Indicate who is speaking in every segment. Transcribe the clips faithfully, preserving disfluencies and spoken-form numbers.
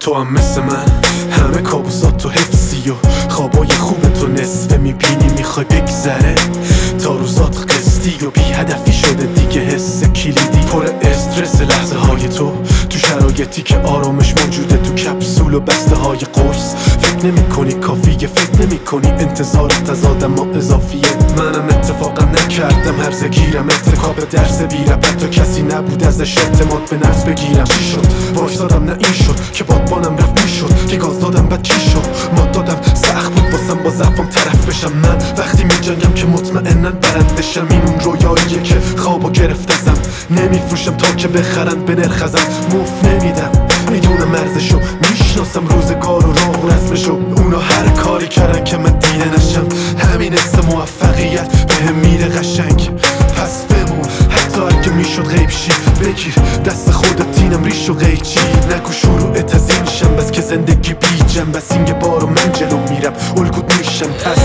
Speaker 1: تو هم مثل من همه کابوسات تو حفظی و خوابای خوب تو نصفه میبینی میخوای بگذره تا روزات قسطی و بی هدفی شده دیگه حس کلیدی پر استرس لحظه های تو تو شرایطی که آرامش موجوده تو کپسول و بسته های قرص فکر نمی کنی کافیه فکر نمی کنی انتظارت از آدم ها اضافیه منم اتفاقا نکردم هرزه گیرم ارتکاب درس بیرم حتی کسی نبود ازش اعتماد به نفس بگیرم چی شد وایسادم نه این شد که بادبانم رفت میشد که گاز دادم بعد چی شد ما دادم سخت بود واسم با ضعفم طرف بشم من وقتی میجنگم که مطمئنن برندشم این اون رویاییه که خوابو گرفتم نمیفروشم تا که بخرن به نرخ ازم مفت نمیدم میدونم ارزشو میشناسم روزگار و راه و رسمشو اونا هر کاری کردن که من دیده نشم همین حس موفقیت بهم میره قشنگ پس بمون حتی اگه میشد غیب شی بگیر دست خودت اینم ریش و قیچی نگو شروعت از این شم بس که زندگی بی جنب بس این یه بارو من جلو میرم الگوت میشم پس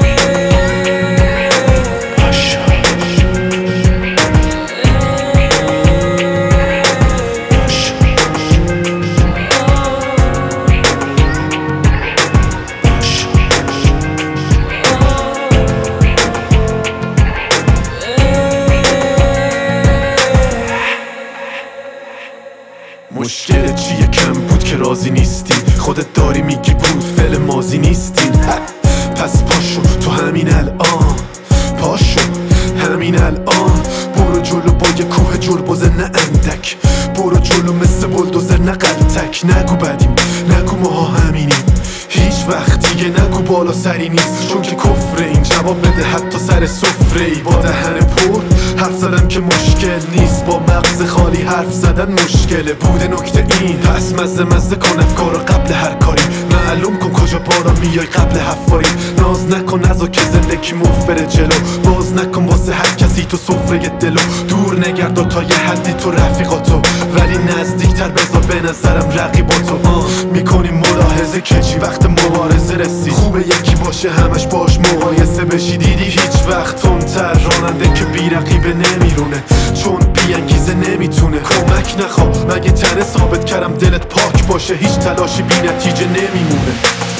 Speaker 1: مشکل چیه کم بود که راضی نیستی خودت داری میگی بود فعل ماضی نیستی پس پاشو تو همین الان پاشو همین الان برو جلو با یه کوه جلبوزه نه اندک برو جلو مثل بلدوزر نه قلتک نگو بدیم نگو ماها همینیم هیچ وقت دیگه نگو بالا سری نیست چون که کفره این جواب بده حتی سر سفره ای با دهن پر حرف زدم که مشکل نیست با مغز خالی حرف زدن مشکله بوده نکته این پس مزه مزه کن افکارو قبل هر کاری معلوم کن کجا بالا میای قبل حفاری ناز نکن نزا که زندگی مفت بره جلو باز نکن واسه هر کسی تو سفره دلو دور نگرد تا یه حدی تو رفیقاتو ولی نزدیکتر بذار به نظرم رقیباتو میکنیم ملاحظه که چی وقت مبارزه رسی خوبه یکی باشه همش باش مقایسه بشی دیدی هیچ وقت تندتر راننده که بی رقیبه نمیرونه چون بی انگیزه نمیتونه کمک نخوا مگه تنه ثابت کردم دلت پاک باشه هیچ تلاشی بی نتیجه نمیمونه